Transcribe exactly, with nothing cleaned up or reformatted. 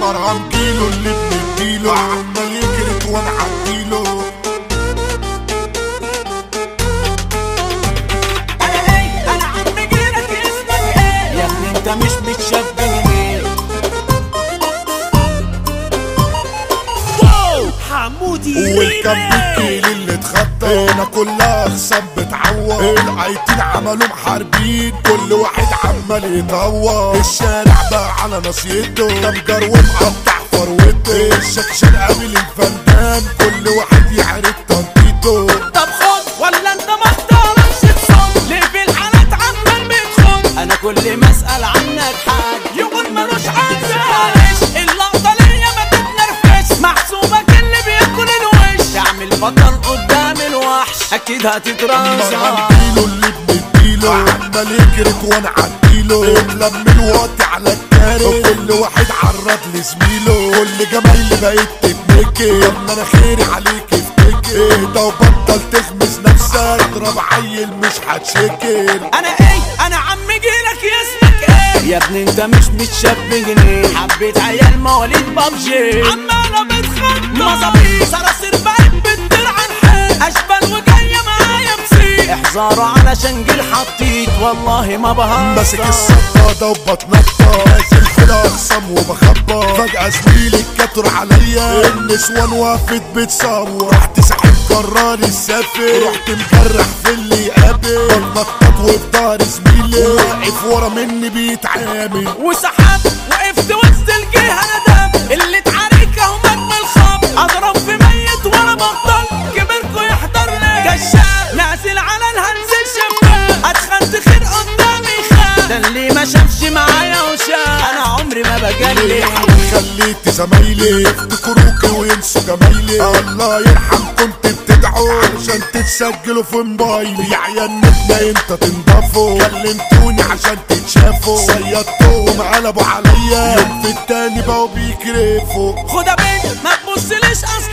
مرهم كيلو اللي بنديله عمال يجري وانا عديله. انا ايه انا عم جيلك اسمك ايه يا ابني انت مش متشبهني. واو حمودي والكم بالكيل اللي اتخطى هنا كلها اخصام بتعور. القايتين عملوا محاربين كل واحد عمال يطور. الشارع بقى على نصيته ده مجر ومقطع فروته. الشكشان قابل الفندان كل واحد يعرف تنطيطه. طب خد ولا انت ما اختارش تصد ليه في الحالات عمال بتخد. انا كل ما اسال عنك حاج يقول ملوش عندك. اللقطه ليا ما تتنرفش محسوبك اللي بياكل الوش. تعمل بطل قدام الوحش اكيد هتترازع. مرهم اللي بنديله عمال يجري وانا عديله. اتلم الوقت على الكاري كل واحد عرض لزميله. كل جمايلي بقيت تتنكي يلا انا خيري عليك افتكر. اهدى وبطل تخمس نفسك اضرب عيل مش هتشكل. انا ايه انا عم جيلك اسمك ايه يا ابني انت مش متشبهني. حبيت عيال مواليد بابجي عمالة بتخطط مظابيط صراصير بقت بتطير عن حيل. اشبال وجاية معايا بسيط احذروا علشان جيل حطيت والله ما بهزر. ماسك الصدادة وبتنطط نازل في الاخصام وبخبط. فجأة زميلي اتكتر عليا النسوان وقفت بتصور. رحت ساحب قرار السافر رحت مجرح في اللي يقابل. بتنطط وفي ظهر زميلي واقف ورا مني بيتعامل. وسحبت وقفت وسط الجهة ندم اللي اتعارك اهو مجمل خب. اضرب في ميت وانا بطل كبركوا يحضر لي كشاف نازل على الهنز الشباب. اتخنت خير قدامي خان ده اللي ما شافش معايا وشاف. انا عمري ما بجلي خليت زمايلي يفتكروكي وينسوا جمايلي. الله يرحم كنت بتدعوا عشان تتسجلوا في موبايلي. يا عيال نتنا امتى تنضفوا كلمتوني عشان تتشافوا. صيدتهم قلبوا عليا يوم في التاني بقوا بيكرفوا. خد يا بنت ما تبصليش اصلا